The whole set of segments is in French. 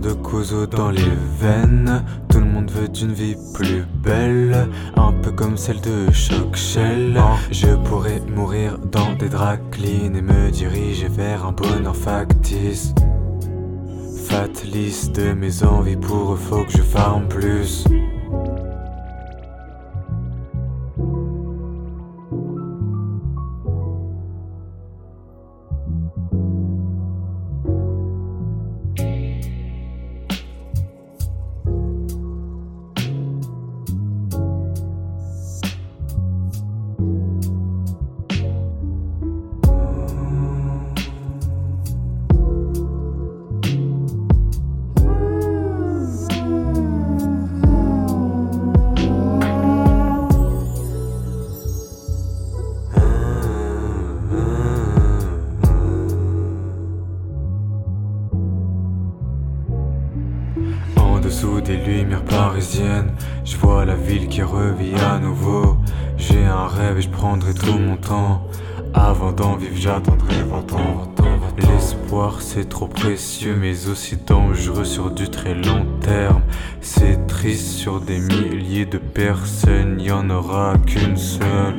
de Kozo dans les veines. Tout le monde veut d'une vie plus belle, un peu comme celle de Choc Shell. Je pourrais mourir dans des draps clean et me diriger vers un bonheur factice. Fat liste de mes envies, pour eux faut que je farme plus. En dessous des lumières parisiennes, je vois la ville qui revit à nouveau. J'ai un rêve et je prendrai tout mon temps. Avant d'en vivre, j'attendrai 20 ans. L'espoir c'est trop précieux mais aussi dangereux sur du très long terme. C'est triste, sur des milliers de personnes, y en aura qu'une seule.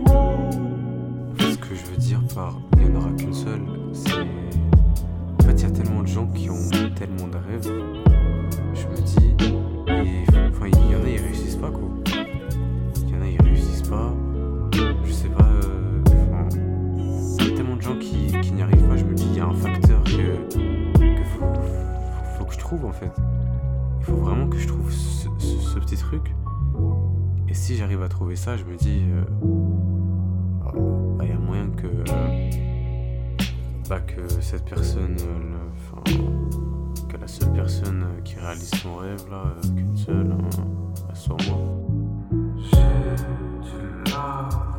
Ce que je veux dire par y en aura qu'une seule, c'est... En fait, y a tellement de gens qui ont tellement de rêves. Je me dis, enfin, il y en a, ils réussissent pas, quoi. Il y en a, ils réussissent pas. Je sais pas, il y a tellement de gens qui n'y arrivent pas. Je me dis, il y a un facteur que faut que je trouve, en fait. Il faut vraiment que je trouve ce petit truc. Et si j'arrive à trouver ça, je me dis, il y a moyen que cette personne, que la seule personne qui réalise son rêve là, qu'une seule, soit moi. J'ai du love.